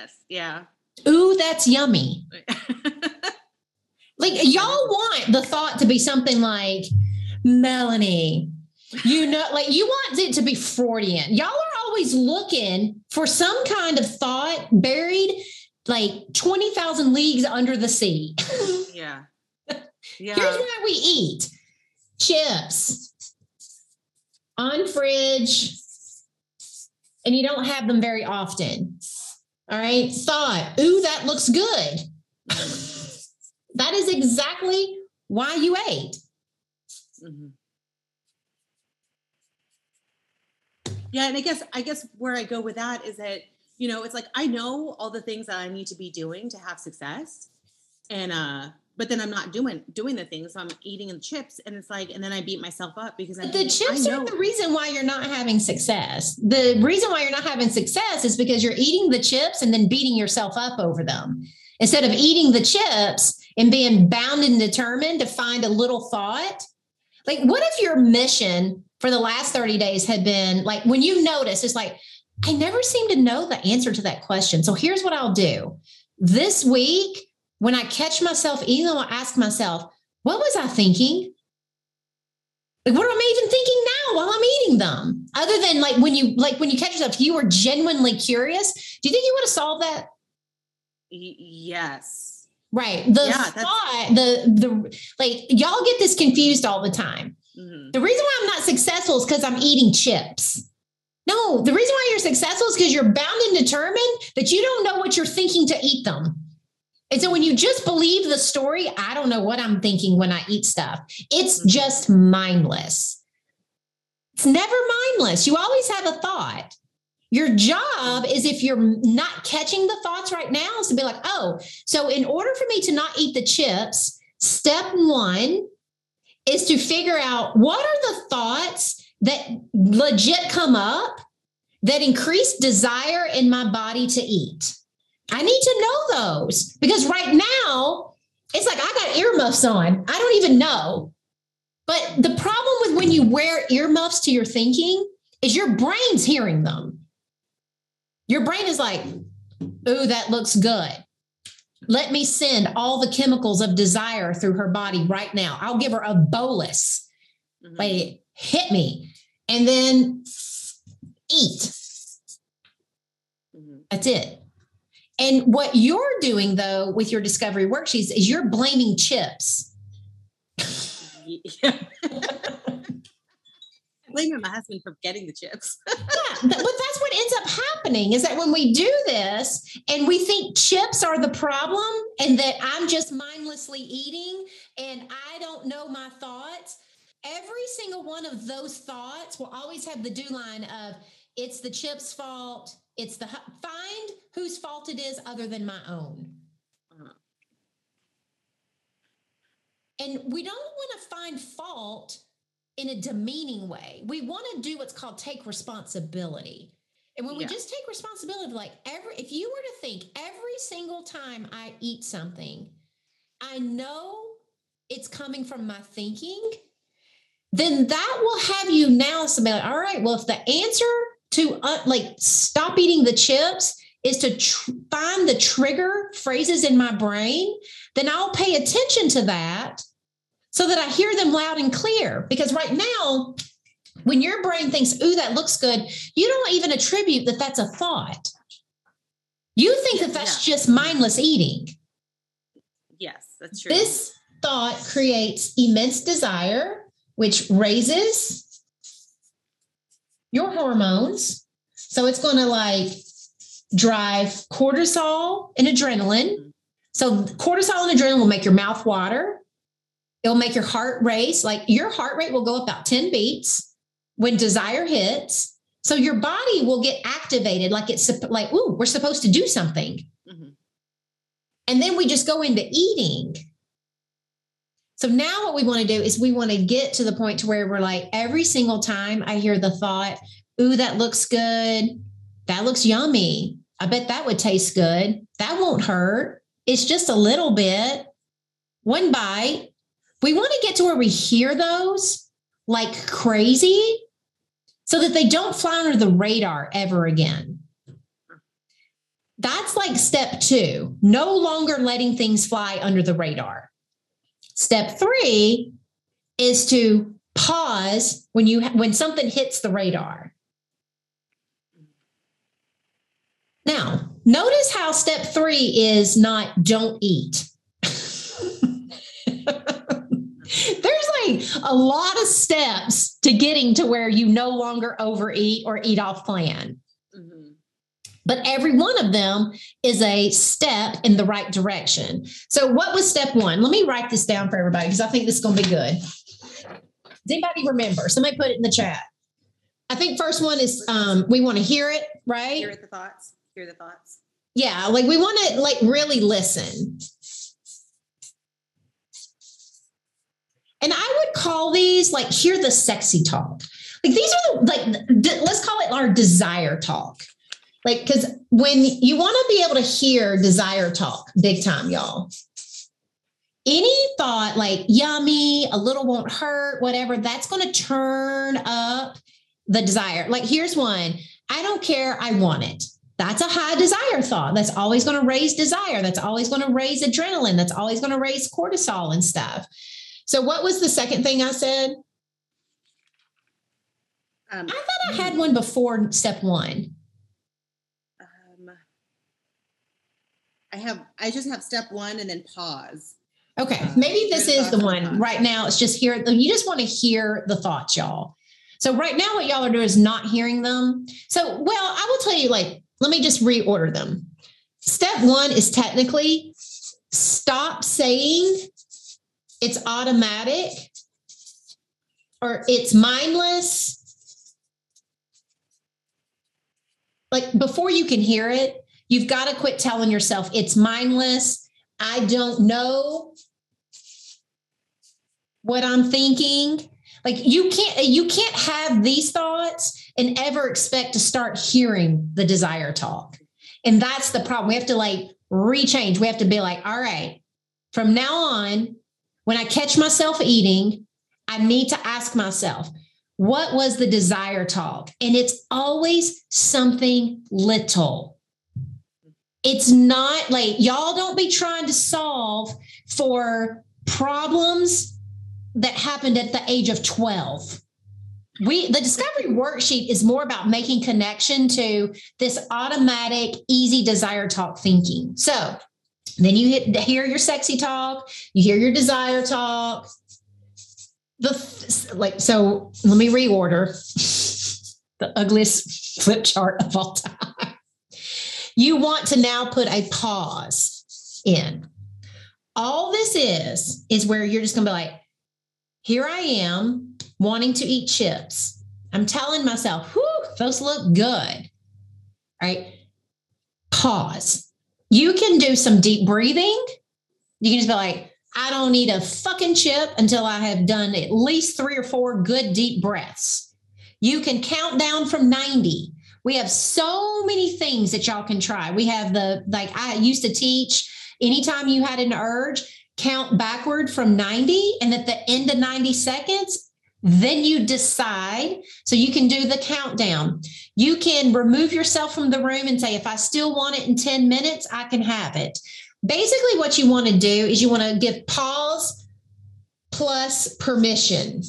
Yes. Yeah. Ooh, that's yummy. Like, y'all want the thought to be something like, Melanie, like you want it to be Freudian. Y'all are always looking for some kind of thought buried like 20,000 leagues under the sea. Yeah. Here's why we eat chips on fridge, and you don't have them very often. All right. Thought, ooh, that looks good. That is exactly why you ate. Mm-hmm. Yeah. And I guess where I go with that is that, it's like, I know all the things that I need to be doing to have success. And, but then I'm not doing the things. So I'm eating the chips, and it's like, and then I beat myself up because the chips are the reason why you're not having success. The reason why you're not having success is because you're eating the chips and then beating yourself up over them. Instead of eating the chips and being bound and determined to find a little thought. Like, what if your mission for the last 30 days had been like, when you notice, it's like, I never seem to know the answer to that question. So here's what I'll do. This week, when I catch myself eating, I'll ask myself, what was I thinking? Like, what am I even thinking now while I'm eating them? Other than when you catch yourself, you were genuinely curious. Do you think you would have solved that? Yes. Right. Y'all get this confused all the time. Mm-hmm. The reason why I'm not successful is because I'm eating chips. No, the reason why you're successful is because you're bound and determined that you don't know what you're thinking to eat them. And so when you just believe the story, I don't know what I'm thinking when I eat stuff. It's just mindless. It's never mindless. You always have a thought. Your job is, if you're not catching the thoughts right now, is to be like, oh, so in order for me to not eat the chips, step one is to figure out what are the thoughts that legit come up that increase desire in my body to eat. I need to know those, because right now it's like I got earmuffs on. I don't even know. But the problem with when you wear earmuffs to your thinking is your brain's hearing them. Your brain is like, ooh, that looks good. Let me send all the chemicals of desire through her body right now. I'll give her a bolus. Mm-hmm. Like, hit me. And then eat. Mm-hmm. That's it. And what you're doing, though, with your discovery worksheets is you're blaming chips. Yeah. Blaming my husband for getting the chips. Yeah, but that's what ends up happening, is that when we do this and we think chips are the problem and that I'm just mindlessly eating and I don't know my thoughts, every single one of those thoughts will always have the do line of, it's the chips' fault. It's find whose fault it is other than my own. Uh-huh. And we don't want to find fault in a demeaning way. We want to do what's called take responsibility. And when we just take responsibility, like if you were to think every single time I eat something, I know it's coming from my thinking, then that will have you now say, all right, well, if the answer to stop eating the chips is to find the trigger phrases in my brain, then I'll pay attention to that so that I hear them loud and clear. Because right now, when your brain thinks, ooh, that looks good, you don't even attribute that that's a thought. You think that's just mindless eating. Yes, that's true. This thought creates immense desire, which raises your hormones. So it's going to drive cortisol and adrenaline. So cortisol and adrenaline will make your mouth water. It'll make your heart race. Your heart rate will go up about 10 beats when desire hits. So your body will get activated ooh, we're supposed to do something. Mm-hmm. And then we just go into eating. So now what we want to do is we want to get to the point to where we're like, every single time I hear the thought, ooh, that looks good. That looks yummy. I bet that would taste good. That won't hurt. It's just a little bit. One bite. We want to get to where we hear those like crazy so that they don't fly under the radar ever again. That's like step 2, no longer letting things fly under the radar. Step 3 is to pause when something hits the radar. Now, notice how step 3 is not don't eat. There's like a lot of steps to getting to where you no longer overeat or eat off plan. Mm-hmm. But every one of them is a step in the right direction. So what was step 1? Let me write this down for everybody because I think this is going to be good. Does anybody remember? Somebody put it in the chat. I think first one is we want to hear it, right? Hear the thoughts. Hear the thoughts. Yeah, like we want to like really listen. And I would call these like hear the sexy talk. Like these are let's call it our desire talk. Like, because when you want to be able to hear desire talk big time, y'all, any thought like yummy, a little won't hurt, whatever, that's going to turn up the desire. Like here's one. I don't care. I want it. That's a high desire thought. That's always going to raise desire. That's always going to raise adrenaline. That's always going to raise cortisol and stuff. So what was the second thing I said? I thought I had one before step 1. I just have step 1 and then pause. Okay. Maybe this is the one right now. It's just hear. You just want to hear the thoughts, y'all. So right now what y'all are doing is not hearing them. So, well, I will tell you, like, let me just reorder them. Step 1 is technically stop saying it's automatic or it's mindless. Like before you can hear it, you've got to quit telling yourself it's mindless. I don't know what I'm thinking. Like you can't have these thoughts and ever expect to start hearing the desire talk. And that's the problem. We have to like rechange. We have to be like, all right, from now on, when I catch myself eating, I need to ask myself, what was the desire talk? And it's always something little. It's not like y'all don't be trying to solve for problems that happened at the age of 12. The discovery worksheet is more about making connection to this automatic, easy desire talk thinking. So then you hear your sexy talk, you hear your desire talk. So let me reorder the ugliest flip chart of all time. You want to now put a pause in. All this is where you're just going to be like, here I am wanting to eat chips. I'm telling myself, whew, those look good. All right. Pause. You can do some deep breathing. You can just be like, I don't need a fucking chip until I have done at least 3 or 4 good deep breaths. You can count down from 90. We have so many things that y'all can try. We have I used to teach, anytime you had an urge, count backward from 90. And at the end of 90 seconds, then you decide. So you can do the countdown. You can remove yourself from the room and say, if I still want it in 10 minutes, I can have it. Basically, what you want to do is you want to give pause plus permission.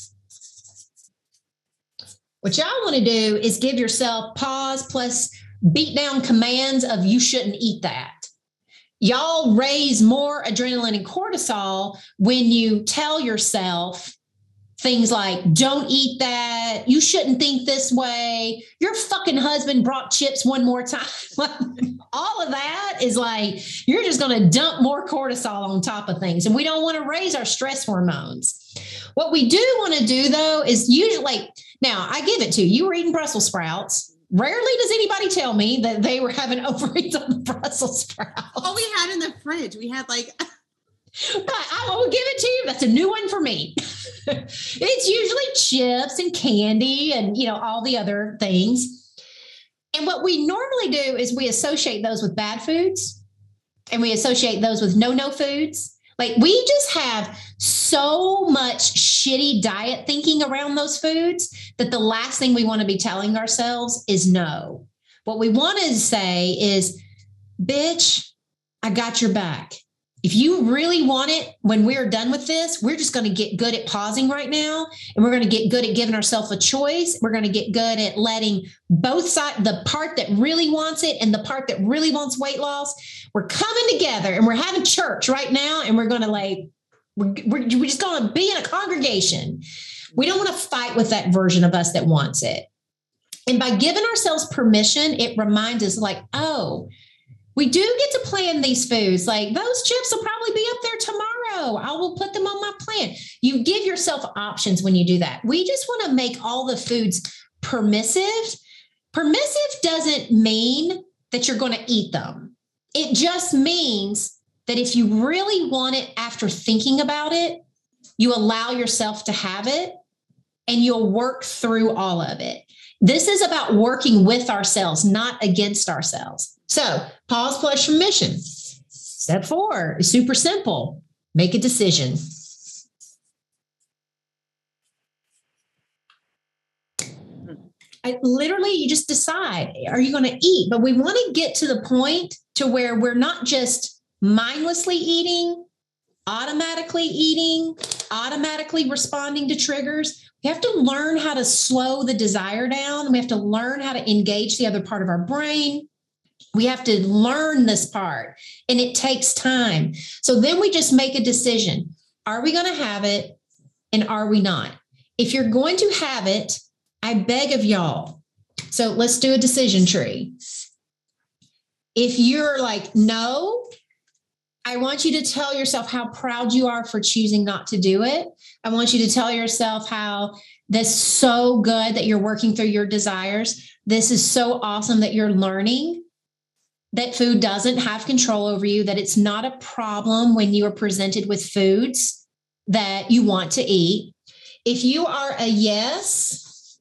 What y'all want to do is give yourself pause plus beat down commands of you shouldn't eat that. Y'all raise more adrenaline and cortisol when you tell yourself things like, don't eat that. You shouldn't think this way. Your fucking husband brought chips one more time. All of that is like, you're just going to dump more cortisol on top of things. And we don't want to raise our stress hormones. What we do want to do, though, is usually, now I give it to you. You were eating Brussels sprouts. Rarely does anybody tell me that they were having overeats on the Brussels sprouts. Oh, we had in the fridge. We had like... But I will give it to you. That's a new one for me. It's usually chips and candy and, all the other things. And what we normally do is we associate those with bad foods and we associate those with no foods. Like we just have so much shitty diet thinking around those foods that the last thing we want to be telling ourselves is no. What we want to say is, bitch, I got your back. If you really want it, when we're done with this, we're just going to get good at pausing right now. And we're going to get good at giving ourselves a choice. We're going to get good at letting both sides, the part that really wants it and the part that really wants weight loss, we're coming together and we're having church right now. And we're going to we're just going to be in a congregation. We don't want to fight with that version of us that wants it. And by giving ourselves permission, it reminds us oh, we do get to plan these foods. Like those chips will probably be up there tomorrow. I will put them on my plan. You give yourself options when you do that. We just want to make all the foods permissive. Permissive doesn't mean that you're going to eat them. It just means that if you really want it after thinking about it, you allow yourself to have it and you'll work through all of it. This is about working with ourselves, not against ourselves. So pause plus permission. Step 4 is super simple. Make a decision. You just decide, are you going to eat? But we want to get to the point to where we're not just mindlessly eating, automatically responding to triggers. We have to learn how to slow the desire down. We have to learn how to engage the other part of our brain. We have to learn this part, and it takes time. So then we just make a decision. Are we going to have it, and are we not? If you're going to have it, I beg of y'all. So let's do a decision tree. If you're like, no, I want you to tell yourself how proud you are for choosing not to do it. I want you to tell yourself how this is so good that you're working through your desires. This is so awesome that you're learning that food doesn't have control over you, that it's not a problem when you are presented with foods that you want to eat. If you are a yes,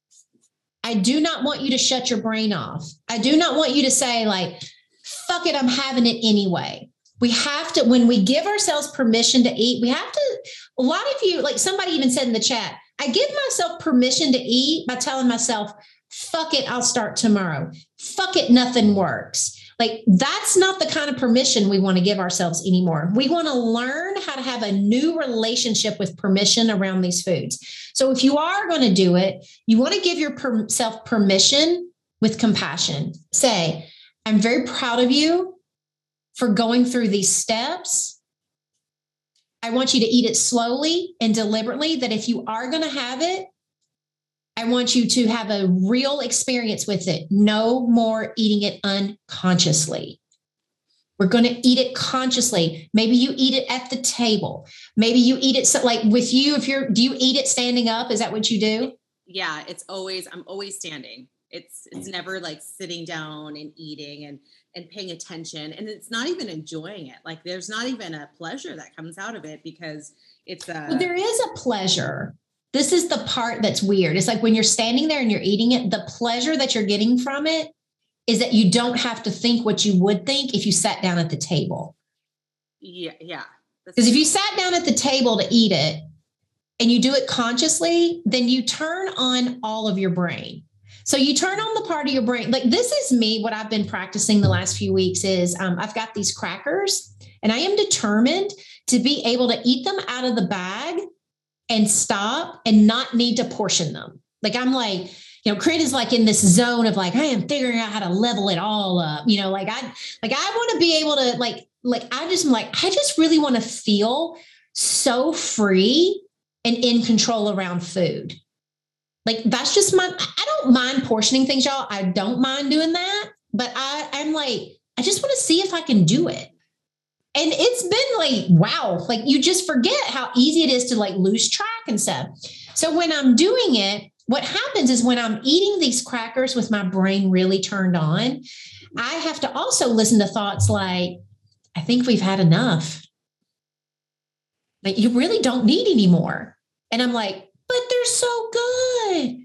I do not want you to shut your brain off. I do not want you to say fuck it, I'm having it anyway. We have to, when we give ourselves permission to eat, we have to, a lot of you, somebody even said in the chat, I give myself permission to eat by telling myself, fuck it, I'll start tomorrow. Fuck it, nothing works. That's not the kind of permission we want to give ourselves anymore. We want to learn how to have a new relationship with permission around these foods. So if you are going to do it, you want to give yourself permission with compassion. Say, I'm very proud of you for going through these steps. I want you to eat it slowly and deliberately, that if you are going to have it, I want you to have a real experience with it. No more eating it unconsciously. We're going to eat it consciously. Maybe you eat it at the table. Maybe you eat it with you. Do you eat it standing up? Is that what you do? Yeah, I'm always standing. It's never sitting down and eating and paying attention. And it's not even enjoying it. There's not even a pleasure that comes out of it because it's well, there is a pleasure. This is the part that's weird. It's when you're standing there and you're eating it, the pleasure that you're getting from it is that you don't have to think what you would think if you sat down at the table. Yeah. Because if you sat down at the table to eat it and you do it consciously, then you turn on all of your brain. So you turn on the part of your brain. This is me. What I've been practicing the last few weeks is I've got these crackers and I am determined to be able to eat them out of the bag and stop and not need to portion them. Crit is in this zone of I am figuring out how to level it all up. I want to be able to I just really want to feel so free and in control around food. That's just I don't mind portioning things, y'all. I don't mind doing that, but I'm I just want to see if I can do it. And it's been wow, you just forget how easy it is to lose track and stuff. So when I'm doing it, what happens is when I'm eating these crackers with my brain really turned on, I have to also listen to thoughts I think we've had enough. You really don't need any more. And I'm but they're so good.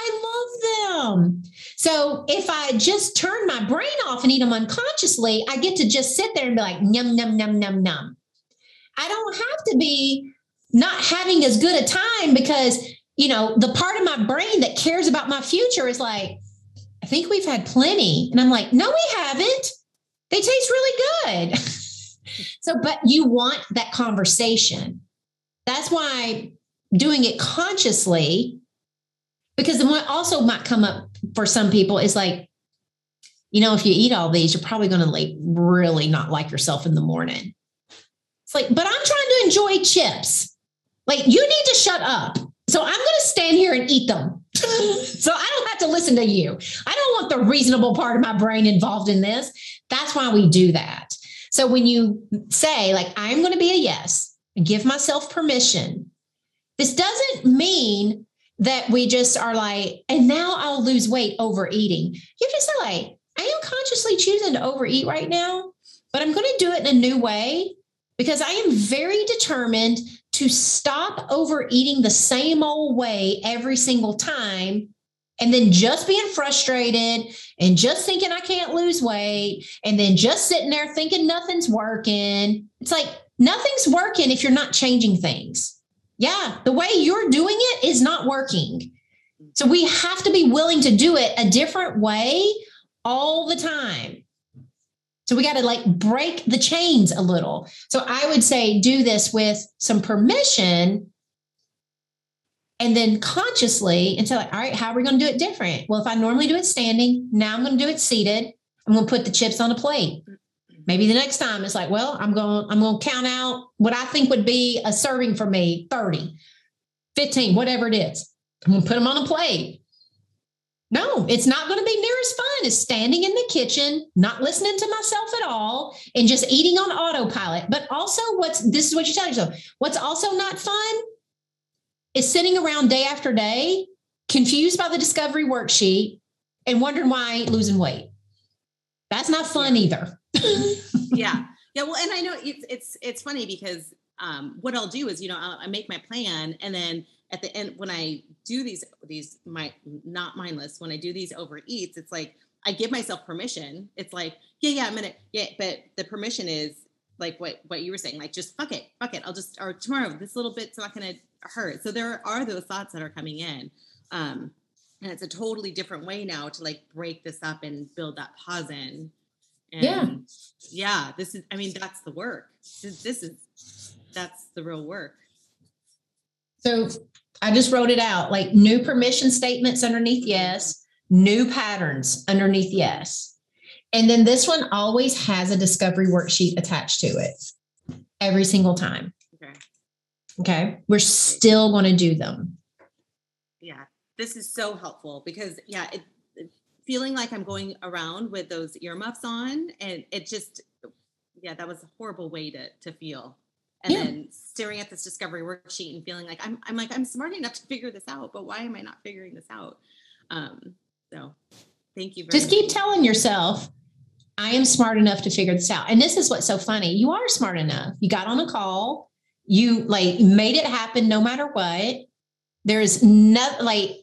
I love them. So if I just turn my brain off and eat them unconsciously, I get to just sit there and be yum, num, num, num, num. I don't have to be not having as good a time because, the part of my brain that cares about my future is I think we've had plenty. And I'm no, we haven't. They taste really good. So, but you want that conversation. That's why doing it consciously, because then what also might come up for some people is like, if you eat all these, you're probably going to like really not like yourself in the morning. It's like, but I'm trying to enjoy chips. Like, you need to shut up. So I'm going to stand here and eat them. So I don't have to listen to you. I don't want the reasonable part of my brain involved in this. That's why we do that. So when you say like, I'm going to be a yes, and give myself permission, this doesn't mean that we just are like, and now I'll lose weight overeating. You just say like, I am consciously choosing to overeat right now, but I'm going to do it in a new way because I am very determined to stop overeating the same old way every single time. And then just being frustrated and just thinking I can't lose weight and then just sitting there thinking nothing's working. It's like nothing's working if you're not changing things. Yeah, the way you're doing it is not working. So we have to be willing to do it a different way all the time. So we got to like break the chains a little. So I would say do this with some permission and then consciously and say like, all right, how are we going to do it different? Well, if I normally do it standing, now I'm going to do it seated. I'm going to put the chips on a plate. Maybe the next time it's like, well, I'm going to count out what I think would be a serving for me, 30, 15, whatever it is. I'm going to put them on a plate. No, it's not going to be near as fun as standing in the kitchen, not listening to myself at all, and just eating on autopilot. But also this is what you tell yourself. What's also not fun is sitting around day after day, confused by the discovery worksheet and wondering why I ain't losing weight. That's not fun either. Yeah. Well, and I know it's funny because what I'll do is, I make my plan, and then at the end, when I do these not mindless, when I do these overeats, it's like, I give myself permission. It's like, but the permission is like what you were saying, like, just fuck it. Or tomorrow, this little bit's not going to hurt. So there are those thoughts that are coming in. And it's a totally different way now to like break this up and build that pause in. And this is, that's the work. That's the real work. So I just wrote it out, like new permission statements underneath yes, new patterns underneath yes. And then this one always has a discovery worksheet attached to it every single time. Okay. We're still going to do them. Yeah. This is so helpful because feeling like I'm going around with those earmuffs on, and it just, that was a horrible way to feel. And then staring at this discovery worksheet and feeling like I'm smart enough to figure this out, but why am I not figuring this out? So thank you very much. Just keep telling yourself, I am smart enough to figure this out. And this is what's so funny. You are smart enough. You got on a call, you like made it happen no matter what. There's no like,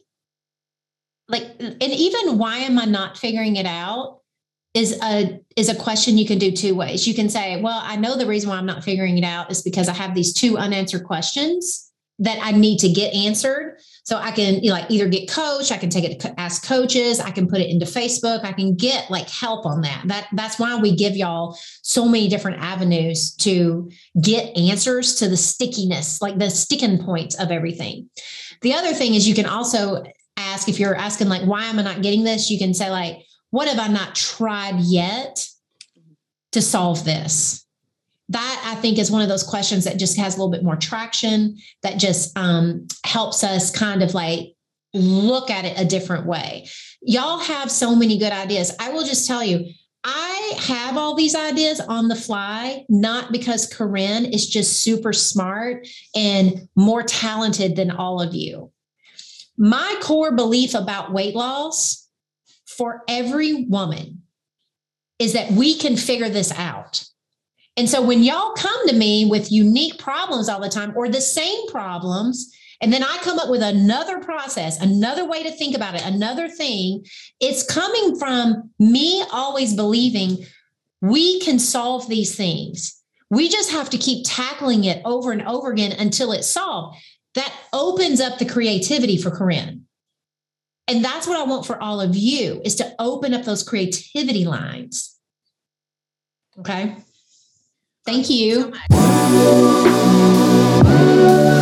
and even why am I not figuring it out is a question you can do two ways. You can say, well, I know the reason why I'm not figuring it out is because I have these two unanswered questions that I need to get answered. So I can either get coached, I can take it to ask coaches, I can put it into Facebook, I can get like help on that. That's why we give y'all so many different avenues to get answers to the stickiness, like the sticking points of everything. The other thing is you can also ask, if you're asking like, why am I not getting this? You can say like, what have I not tried yet to solve this? That I think is one of those questions that just has a little bit more traction, that just helps us kind of like look at it a different way. Y'all have so many good ideas. I will just tell you, I have all these ideas on the fly, not because Corinne is just super smart and more talented than all of you. My core belief about weight loss for every woman is that we can figure this out. And so when y'all come to me with unique problems all the time or the same problems, and then I come up with another process, another way to think about it, another thing, it's coming from me always believing we can solve these things. We just have to keep tackling it over and over again until it's solved. That opens up the creativity for Corinne. And that's what I want for all of you, is to open up those creativity lines. Okay. Thank you. So much.